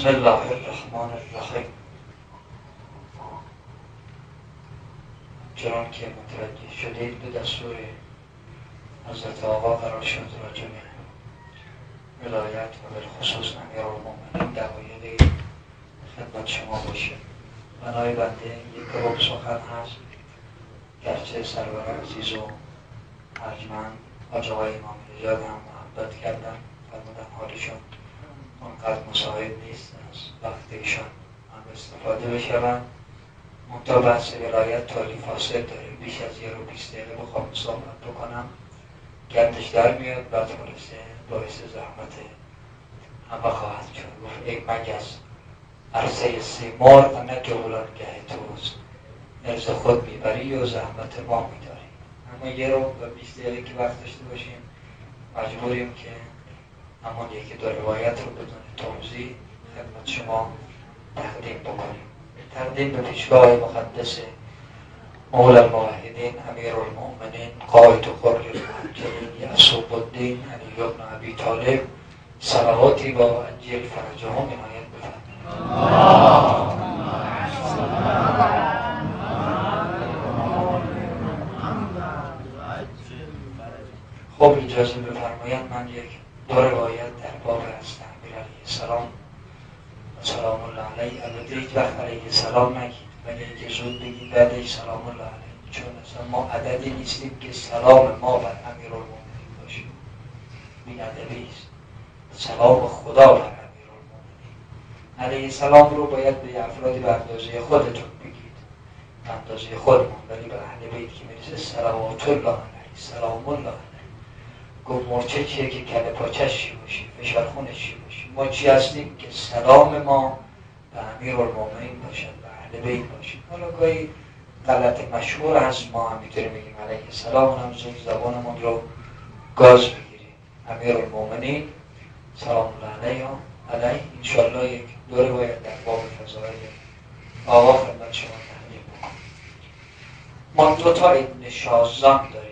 بسم الله الرحمن الرحیم. چنان که متوجه شدید به دستور حضرت آقا قرار شد راجع به ولایت و بالخصوص امیرالمومنین دقایقی خدمت شما باشه. بنای بنده یک ربع سخن هست، گرچه سرور عزیز و ارجمند حاج آقای امام نژاد هم محبت کردن، فرمودن حالشون اونقدر مساعد نیست از وقت ایشان هم استفاده بشون. منتها بحث ولایت تالی فاصل داره، بیش از 1 و 20 دقیقه بخوام صحبت بکنم گردش در میاد، بعد خلاصه باعث زحمت همه خواهد شد. گفت ای مگس عرصه سیمرغ نه جولانگه توست، ارز خود میبری و زحمت ما میداری. اما 1 و 20 دقیقه که وقت داشته باشیم مجبوریم که همون یکی دو روایت رو بدون توضیح خدمت شما تقدیم بکنیم. تقدیم به پیشگاه مقدس مولا الموحدین امیرالمومنین قائد و خرج المهجرین یعصوب الدین علی بن ابی طالب صلواتی با عجل فرجهم عنایت بفرمایید. خب اجازه بفرمایید من یک 2 روایت در باب از امیر علیه السلام و سلام الله علیه، البته هیچ وقت علیه السلام نگید، ولی اینکه زود بگید بعدش سلام الله علیه، چون اصلا ما عددی نیستیم که سلام ما بر امیرالمومنین باشه، این ادبی است. سلام خدا بر امیرالمومنین علیه السلام رو باید به افرادی به اندازه خودتون بگید، به اندازه خودمون، ولی به اهل بیت که میرسه صلوات الله علیه سلام الله علیه. گفت مرچه چیه که کله پاچش چی باشی، فشار خونش چی باشی. ما چی هستیم که سلام ما به امیرالمومنین باشد، به اهل بیت باشد. حالا گاهی غلط مشهور هست، ما هم میتونیم بگیم علیه السلام، هم زود زبانمون رو گاز بگیریم. امیرالمومنین سلام الله علیه انشاءالله یک 2 روایت در باب فضائل آقا خدمت شما تقدیم بکنم. ما 2 تا ابن شازان داریم،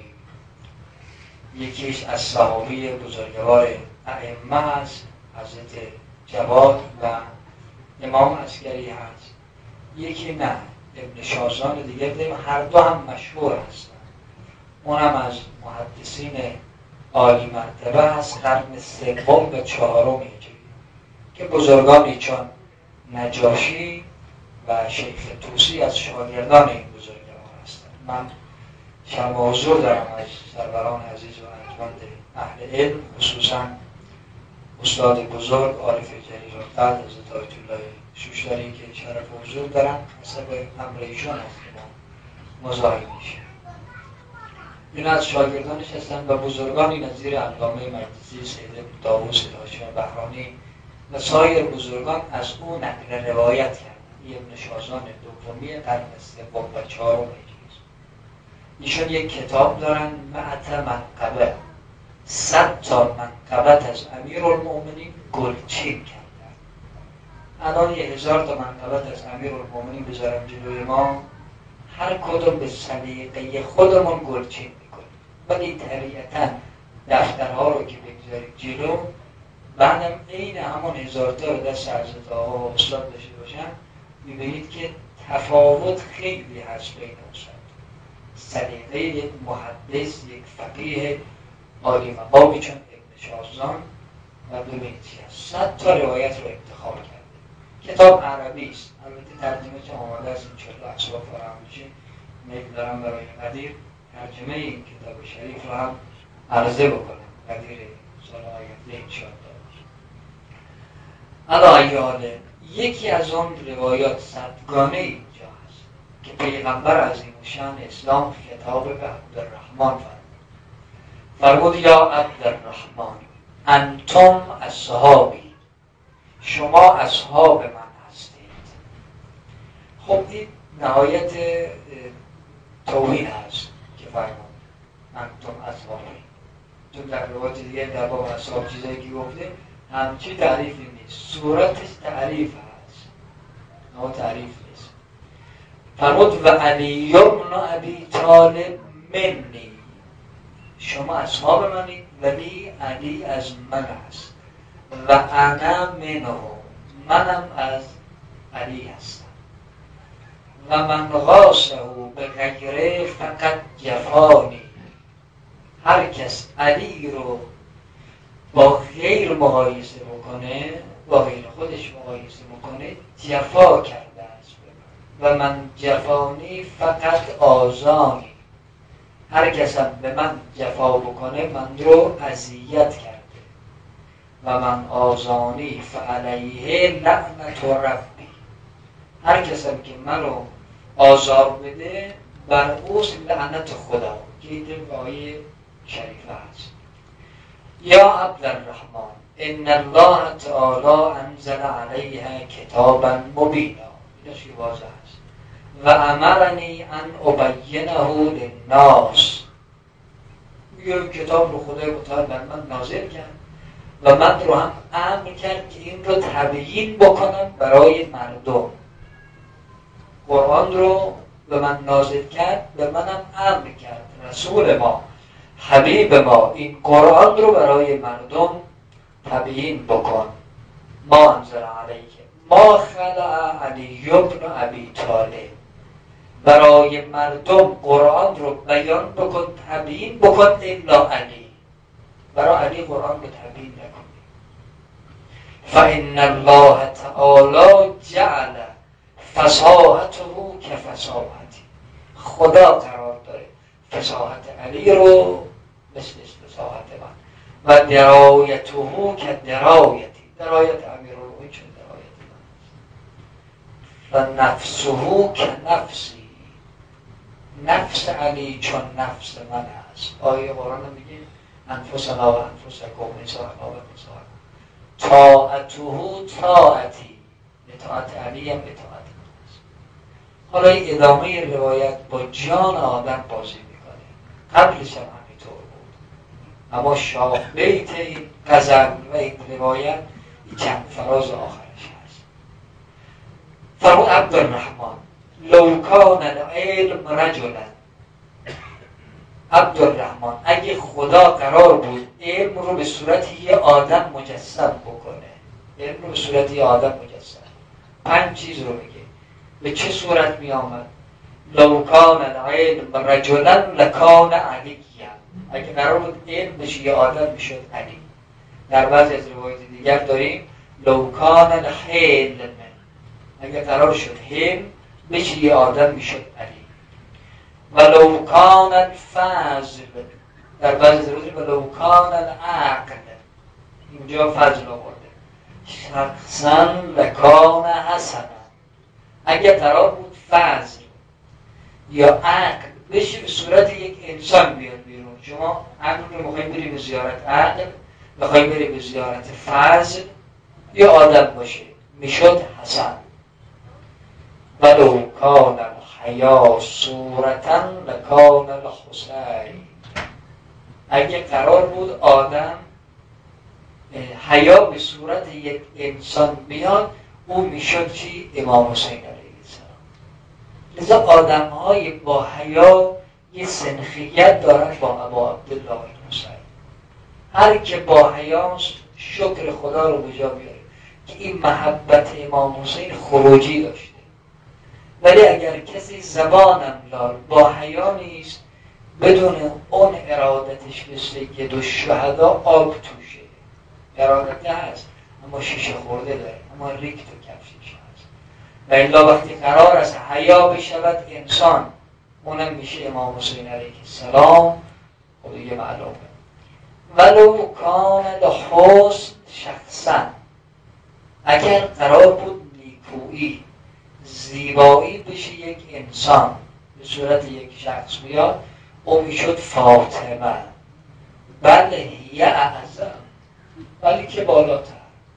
یکیش از صحابی بزرگوار ائمه هست حضرت جواد و امام عسکری هست، یکی نه ابن شازان دیگر داریم، هر دو هم مشهور هستند. اونم از محدثین عالی مرتبه هست، قرن 3 و 4 هجری، که بزرگانی چون نجاشی و شیخ طوسی از شاگردان این بزرگوار هستند. من شرم و حضور دارم از سروران عزیز و ارجمند اهل علم، خصوصا استاد بزرگ عارف جلیل‌القدر حضرت آیت الله شوشتری که شرف و حضور دارم، حسب امر ایشان است که ما مزاحم میشیم. این از شاگردانش هستند و بزرگانی نظیر علامه مقدسی، سید ابن طاووس هاشمی بهرانی و سایر بزرگان از او نقل روایت کردند. این ابن شازان دومی قرن 3 و 4 هجری. ایشون یک کتاب دارن معت منقبه، 100 تا منقبت از امیرالمومنین گلچین کردن. الان 1000 تا منقبت از امیرالمومنین بذارم جلوی ما، هر کدوم به سلیقه خودمون گلچین میکنیم، ولی طبیعتا دفترها رو که بگذارید جلو، بعدم عین همون 1000 تا رو دست حضرت آقا و استاد داشته باشن، میبینید که تفاوت خیلی هست بین اون سلیقه یک محدث، یک فقیه عالی مقامی چون ابن شازان و ببینید چی هست. 100 تا روایت رو انتخاب کرده. کتاب عربی است، البته ترجمه چه آماده است، انشاءالله اسباب فراهم میشه. میل دارم برای قدیر ترجمه این کتاب شریف رو هم عرضه بکنم قدیر سال آینده انشاءالله. علی یکی از آن روایات 100گانه اینجا هست که پیغمبر عظیم شان اسلام خطاب به عبدالرحمن فرمود یا عبدالرحمن انتم اصحابی، شما اصحاب من هستید. خب این نهایت توهین هست که فرمود انتم اصحابی، چون در روایت دیگه در باب اصحاب چیزایی که گفته همچی تعریفی نیست، صورتش تعریف هست نه تعریف نیست. فرمود و علی بن ابی طالب منی، شما اصحاب منید ولی علی از من است، و انا منه، منم از علی هستم و من غاسه به غیره فقط جفانی. هر کس علی رو با غیر مقایسه بکنه، با غیر خودش مقایسه بکنه، جفا کرده است. و من جفانی فقط آزانی. هر کس هم به من جفا بکنه من رو اذیت کرده. و من آزانی فعلیه لعنت ربی. هر کس هم که من رو آزار بده بر اوست لعنت خدا که این آیه شریفه هست. یا عبدالرحمن ان الله تعالی انزل علیها کتابا مبینا. اینش که واضح است. و امرنی ان ابینه للناس. یه کتاب رو خدای متعال بر من نازل کرد و من رو هم امر کرد که این رو تبیین بکنم برای مردم. قرآن رو به من نازل کرد، به منم امر کرد رسول ما، حبیب ما، این قرآن رو برای مردم تبیین بکن. ما انزل علیک ما خلع علی بن ابی طالب. برای مردم قرآن رو بیان بکن، تبیین بکن، الا علی. برای علی قرآن رو تبیین نکن. فإن الله تعالی جعل فصاحته کفصاحتی. خدا قرار داره فصاحت علی رو مثل فصاحت من و درایته که درایتی. درایت امیرالمومنین چون درایت من و نفسه که نفسی. نفس علی چون نفس من است. آیه قرآن میگه انفسنا و انفسکم نساءنا و نساءکم. طاعته طاعتی. اطاعت علی هم اطاعت من است. حالا این ادامه روایت با جان آدم بازی میکنه. قبلش هم همینطور بود، اما شاه بیت این غزل و این روایت این چند فراز آخرش هست. فرمود عبدالرحمن لو کان العلم رجلا. عبدالرحمن اگه خدا قرار بود علم رو به صورت یه آدم مجسم بکنه، علم رو به صورت یه آدم مجسم، 5 چیز رو بگه، به چه صورت می آمد؟ لو کان العلم رجلا لکان علیه. اگه قرار بود علم بشه یه آدم میشد علی. در بعضی از روایت دیگر داریم لو کان الحلم. اگه قرار شد حلم بشه یه آدم میشد علی. ولو کان الفضل. در بعضی از روایت ولو کان العقل. اینجا فضل آورده. شخصا لکان حسنا. اگه قرار بود فضل یا عقل بشه به صورت یک انسان بیاد بیرون، شما عقل رو میخوایم بری به زیارت عقل، میخوایم بری به زیارت فضل، یا آدم باشه میشد حسن. ولو کان الحیا صورتا لکان الحسین. اگه قرار بود آدم حیا به صورت یک انسان بیاد، او میشد چی؟ امام حسین علیه السلام. لذا آدم های با حیا یه سنخیت دارن با ابا عبدالله حسین. هر که با حیاست شکر خدا رو به جا بیاره که این محبت امام حسین خروجی داشته. ولی اگر کسی زبانم لال با حیا نیست، بدون اون ارادتش مثل که دو شهدا آب توشه. ارادت هست اما شیشه خورده داره، اما ریک تو کفشش هست. و الا وقتی قرار است حیا بشود انسان، اونم میشه امام حسین علیه السلام. خب دیگه معلومه. ولو کان الحسن شخصا. اگر قرار بود نیکویی، زیبایی بشه یک انسان، به صورت یک شخص بیاد، او میشد فاطمه. بله هی اعظم، ولی که بالاتر.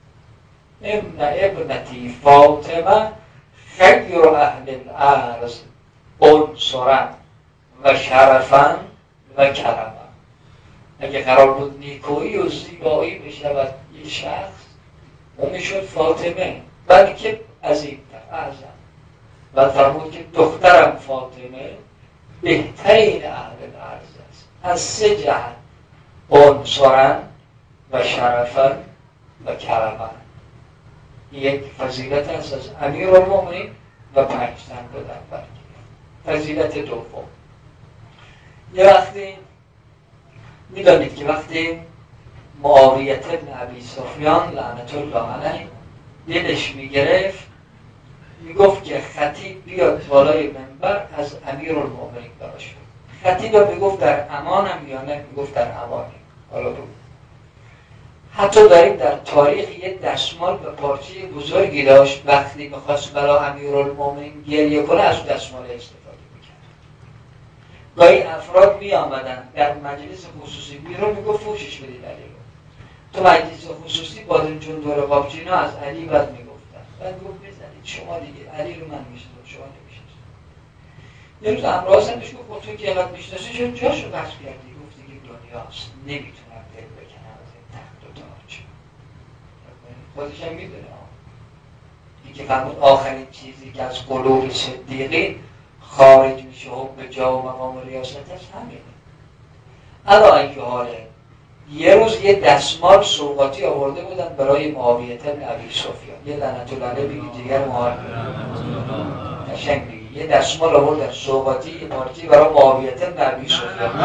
ابنتی فاطمه خیر اهل الارض عنصرا و شرفا و کرما. اگه قرار بود نیکویی و زیبایی بشود یک شخص، او میشد فاطمه، بلکه عظیمتر، اعظم. و فرمود که دخترم فاطمه بهترین اهل الارض است، از 3 جهت: عنصرا و شرفا و کرما. یک فضیلت است از امیرالمؤمنین و 5 تن دادن برگیرد. فضیلت دوم، یه وقتی میدانید که وقتی معاویه بن ابی سفیان لعنت الله علیه دلش میگرفت، میگفت که خطیب بیاد بالای منبر از امیرالمؤمنین براش بگه. خطیب میگفت در امانم یا نه؟ میگفت در امانم. حالا بگو. حتی داریم در تاریخ یه دستمال و پارچه بزرگی داشت، وقتی میخواست برای امیرالمؤمنین گریه کنه از دستمال استفاده میکرد. گاهی افراد میآمدن در مجلس خصوصی بیرون، میگفت فوشش بدید علی رو. تو مجلس خصوصی بادمجون دور قابچینا از علی بد میگفتن، بعد گفت بزنید شما دیگه، علی رو من میشناسم شما نمیشناسید. یه روز امراض هم بهش گفت تو که اینقدر میشناسی چرا جاشو بحث کردی؟ گفت دیگه دنیاست، نمیتونم دل بکنم از این تخت و تاج. خودش هم میدونه این که فرمود آخرین چیزی که از قلوب صدیقین خارج میشه حب جا و مقام ریاست هست همینه. علا اینکه حاله یه روز یه دستمال سوغاتی آورده بودن برای معاویه بن ابی سفیان، یه لعنت الله علیه بگی دیگر معاویه قشنگ بگی، یه دستمال آوردن سوغاتی یه پارچه برای معاویه بن ابی سفیان.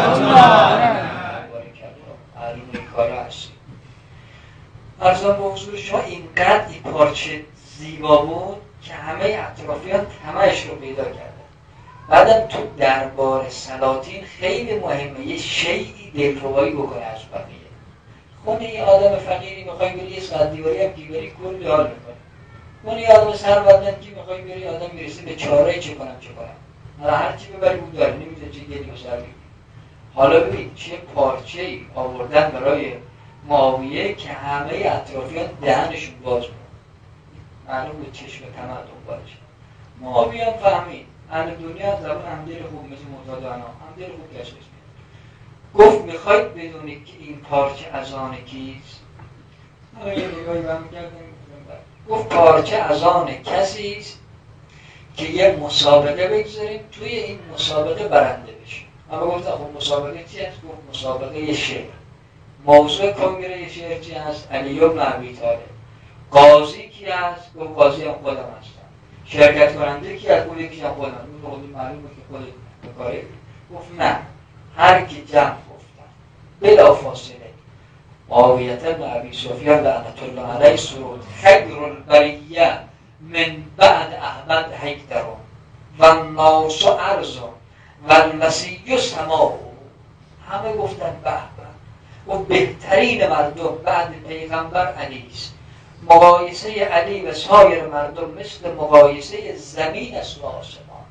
معلوم این کارا هستی. ارزان به حضور شما اینقدر این پارچه زیبا بود که همه اطرافیان همهش رو پیدا کردن. بعدم تو دربار سلاطین خیلی مهمه یه شیئی دلربایی بکنه از بقیه. خونه یه آدم فقیری میخوای بری یه ساعت دیواری هم که بری کلی حال میکنه. خونه یه آدم ثروتمند که میخوای بری آدم میرسه به چاره چه کنم حالا هر چی ببری بود داره، نمیده چه گلی و سر بگیر. حالا ببین چه پارچه‌ای آوردن برای معاویه که همه اطرافیان دهنشون باز بود، معلوم بود چشم طمع دنبالش. معاویه هم فهمید اهل دنیا زبان همدل خوب مثل معتاد انا همدل خوب گشتش میاد. گفت میخواید بدونید که این پارچه از آن کیست؟ حالا یه نگاهی برم کردم، گفت پارچه از آن کسی است که یه مسابقه بگذاریم توی این مسابقه برنده بشیم. اما گفت خب مسابقه چی هست؟ گفت مسابقه یه شعر. موضوع کنگره یه شعر چی هست؟ علی بن ابی طالب. قاضی کی هست؟ گفت قاضی هم خودم هستم. شرکت کننده کی از؟ گفت یکی هم خودم. اون معلومه که خودت بکاری. گفت نه، هر کی جمع گفتن بلا فاصله معاویه بن ابی سفیان لعنت الله علیه سرود خیر البریه من بعد احمد حیدر و الناس ارض و المسیح سماء. همه گفتن به به، و بهترین مردم بعد پیغمبر علی است. مقایسه علی و سایر مردم مثل مقایسه زمین است و آسمان.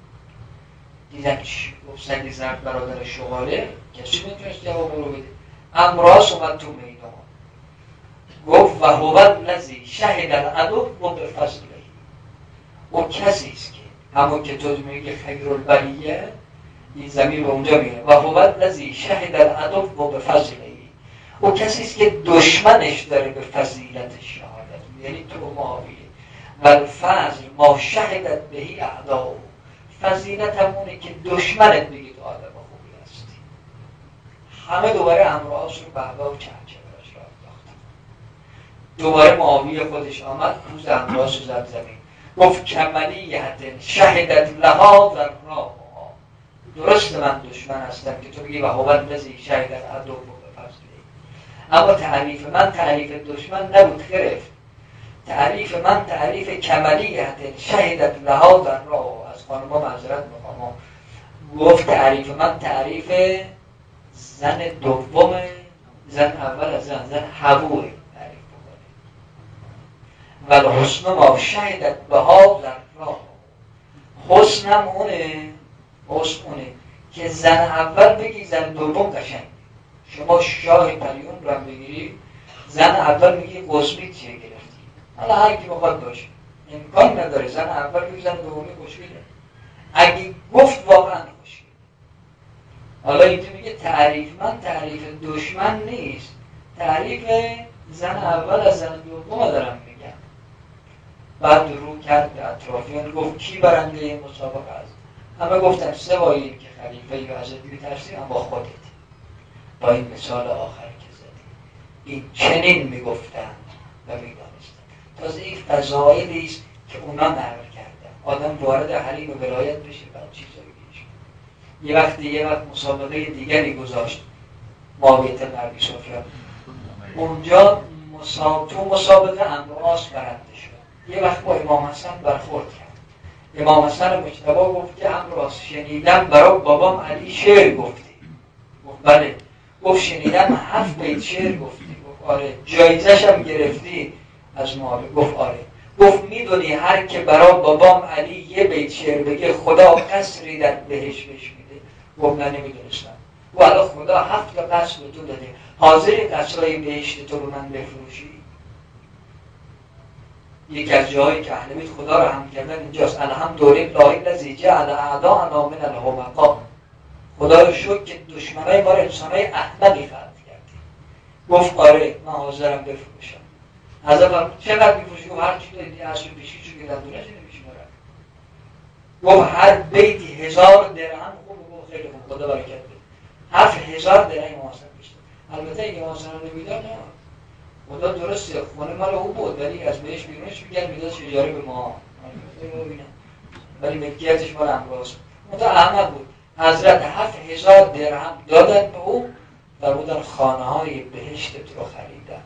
دیدن چی؟ گفت سگی زرد برادر شغاله کسی میتونست جواب رو بده. امراس اومد تو میدان گفت و هو الذی شهد العدو و بفضله. او کسی است که همون که تو میگه خیر البریه، این زمین به اونجا میره. و هو الذی شهد العدو و بفضله. او کسی است که دشمنش داره به فضیلت شهادت، یعنی تو معاویه. و الفضل ما شهدت بهی اعداء. فضیلت همونه که دشمنت بگی تو آدم خوبی هستی. همه دوباره امراض رو بهبه و چهچه‌اش را انداختن. دوباره معاویه خودش آمد کوز امراض رو زد زمین. گفت کملیت شهدت لها در راه. درست من دشمن هستم که تو بگی و هو الذی شهد العدو بفضله. اما تعریف من تعریف دشمن نبود، گرفت. تعریف من تعریف کملیت شهدت لها در راه. از خانم‌ها معذرت می‌خوام، گفت تعریف من تعریف زن دوم، زن اول از زن حبوه تعریف بکنه. و الحسن ما شهدت بها در راه. حسنم اونه، حسن اونه که زن اول بگی زن دوم قشنگ. شما شاه پریون رو هم بگیری، زن اول میگی قزمی چیه گرفتی. حالا هر کی بخواد باشه، امکان نداره زن اول بگی زن دومی خوشگله. اگه گفت واقعا خوشگله. حالا اینجا میگه تعریف من تعریف دشمن نیست، تعریف زن اول از زن دوم دارم میگم. بعد رو کرد به اطرافیان گفت کی برنده این مسابقه است؟ همه گفتن سوای این که خلیفه یا ازت میترسی اما خودت. با این مثال آخر که زدی این چنین میگفتن و میدانستن. تازه این فضایلی است که اونا نقل کردن. آدم وارد حریم ولایت بشه بعد چیزایی بشه. یه وقت مسابقه دیگری گذاشت معاویه مربی سفیان، اونجا تو مسابقه عمرو عاص برنده شد. یه وقت با امام حسن برخورد کرد. امام حسن مجتبی گفت که عمرو عاص شنیدم برای بابام علی شعر گفتی. گفت بله. گفت شنیدم 7 بیت شعر گفتی. گفت آره. جایزش هم گرفتی از معاویه؟ گفت آره. گفت میدونی هر که برای بابام علی یه بیت شعر بگه خدا قصری در بهش بهش میده؟ گفت نه نمیدونستم. و الان خدا 7 تا قصر به تو داده، حاضری قصرهای بهشت تو رو من بفروشی؟ یکی از جاهایی که اهل بیت خدا رو هم کردن اینجاست. الحمدلله الذی جعل اعداءنا من الحمقاء. خدا رو شکر که دشمنای ما رو انسانای احمقی خلق کردی. گفت آره من حاضرم بفروشم. حضرت چقدر میفروشی؟ گفت هر چی دادی اصل پیشی چون دندونش نمیشمارم. گفت هر بیتی 1000 درهم. گفت خیلی خوب خدا برکت بده. 7000 درهم واسه میشه. البته این واسه نمیداد نه. خدا درسته خونه مال او بود ولی از بهش بیرونش میگن میداد اجاره به ما. ولی ملکیتش مال امراض. اون احمد بود. حضرت 7000 درهم دادن به او و بودن خانه‌های بهشت رو خریدن.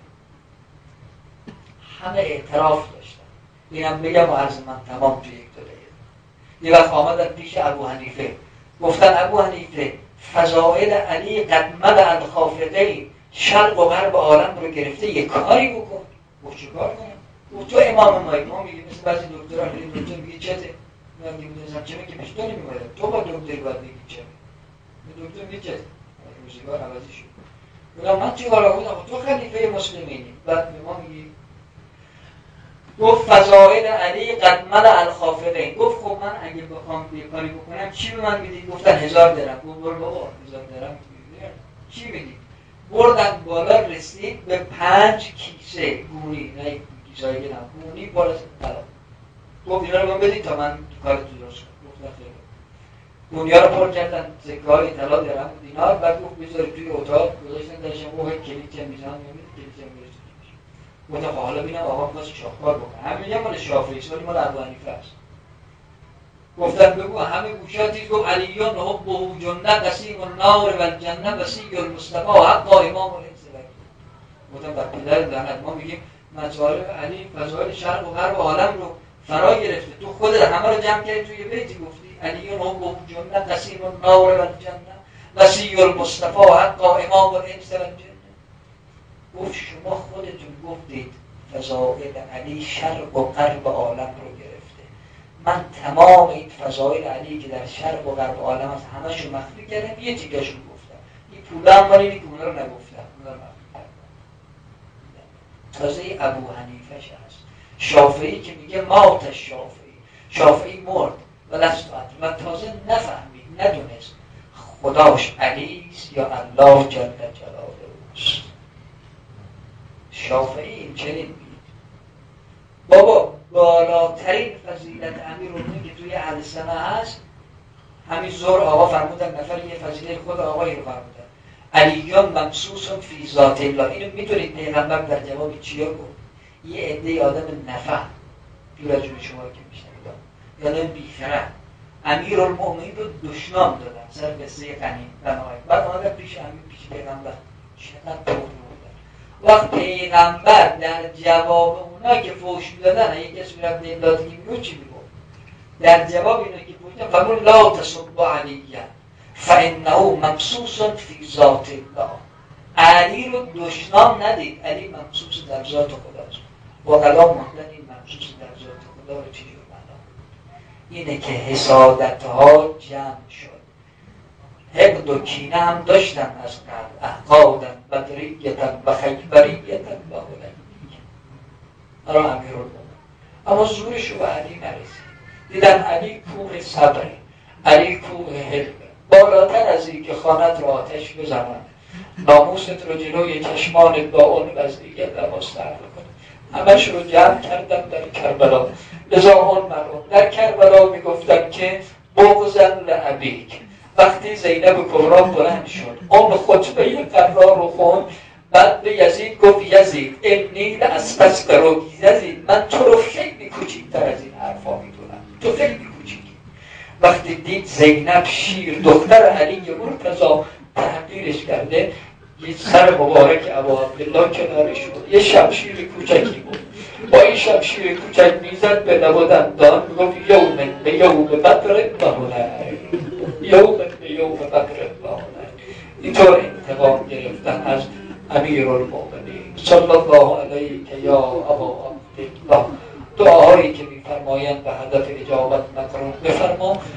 همه اعتراف داشتن. اینم بگم و عرض من تمام توی 1-2 دقیقه. یه وقت آمدن پیش ابو حنیفه گفتن ابو حنیفه فضائل علی قد مدع الخافقین، شرق و غرب عالم رو گرفته، یه کاری بکن. گفت چه کار کنم؟ گفت تو امام ما میگی مثل بعضی دکترها خیلی دکتر میگه چته؟ من میگم چه میگه پیش تو نمیومد. تو با دکتری باید بگی چه؟ دکتر میگه چته؟ روزگار عوضی شد. گفتم من چه کار کنم؟ تو خلیفه مسلمینی. بعد به ما میگی گفت فضائل علی قد ملأ الخافقین. گفت خب من اگه بخوام یه کاری بکنم چی به من میدی؟ گفتن 1000 درهم. گفت برو بابا 1000 درهم چی میدی؟ بردن بالا رسید به 5 کیسه گونی، نه کیسه‌ای که نه گونی بالا طلا. گفت اینا رو من بدید تا من کارتو درست کنم. گفتن خیلی. گونیا رو پر کردن سکه‌های طلا درهم و دینار. بعد گفت بذارید توی اتاق گذاشتن درش موقع کلیت میزان نمیدید کلیت میذاشتن. گفتم حالا ببینم آقا می‌خواد شاهکار بکنه. همین میگم مال شافعی است ولی مال ابو حنیفه است. گفتن بگو همه گوشاتی گفت علیون حبه جنه قسیم النار و الجنه وسیع المصطفى حق امام الانس. گفتم بر پدر لعنت ما میگیم مطالب علی فضائل شرق و غرب عالم رو فرا گرفته، تو خودت همه رو جمع کردی توی بیتی گفتی علیون حبه جنه قسیم النار و الجنه وسیع المصطفى حق امام الانس و الجنه. گفت شما خودتون گفتید فضائل علی شرق و غرب عالم رو گرفته. من تمام این فضائل علی که در شرق و غرب عالم هست همشو مخفی کردم، یه تیکشو گفتم. این پولا هم مال اینی که اونا رو نگفتم، اونا رو مخفی کردم. تازه ابو حنیفه هست. شافعی که میگه مات شافعی مرد و لستوات و تازه نفهمید ندونست خداش علیست یا الله جل جلاله اوست. شافعی این چنین میگه بابا بالاترین فضیلت امیرالمومنین که توی اهل سنه هست همین ظهر آقا فرمودن نفر یه فضیلت خود آقایی رو فرمودن علیون ممسوس فی ذات الله. اینو میدونید پیغمبر در جواب چیا گفت؟ یه عده آدم نفهم دور از جون شما که میشنید یادم بیخرد امیرالمومنین رو دشنام دادن سر قصه غنیم بنای. بعد آمدن پیش امیر پیش پیغمبر چقدر پرد وقت پیغمبر در جواب اونا که فوش میدادن اگه کسی میرفت به امدادگی میگو چی میگو؟ در جواب اینا که فوش میدادن فرمون لا تصبوا علیه فانه ممسوس فی ذات الله. علی رو دشنام ندید، علی ممسوس در ذات خداست. و قلا مهدن این ممسوس در ذات خدا رو چی جور معنا؟ اینه که حسادتها جمع شد. حقد و کینه هم داشتن از قبل. احقادن بدریتن و خیبریتن و هنیتن. حالا امیرالمومنین اما زورش رو به علی نرسید. دیدن علی کوه صبره، علی کوه حلمه. بالاتر از این که خانت رو آتش بزنن، ناموست رو جلوی چشمانت با اون وزدیگه لباس نرد کنه. همش رو جمع کردن در کربلا. لذا اون مرون در کربلا میگفتن که بغضن لعبیک. وقتی زینب کبرا بلند شد اون خطبه قرار رو خوند بعد به یزید گفت یزید انی لاستسقرک، یزید من تو رو خیلی کوچیک‌تر از این حرفا میدونم، تو خیلی کوچیکی. وقتی دید زینب شیر دختر علی مرتضی تحقیرش کرده، یه سر مبارک ابا عبدالله کنارش بود، یه شمشیر کوچکی بود، با این شمشیر کوچک میزد به لب و دندان، میگفت یوم به یوم بدر و هنر، یوم به یوم بدر و هنر. اینطور انتقام گرفتن از امیرالمؤمنین صلی الله علیه یا ابا عبدالله. دعاهایی که میفرمایند به هدف اجابت مکرون بفرما.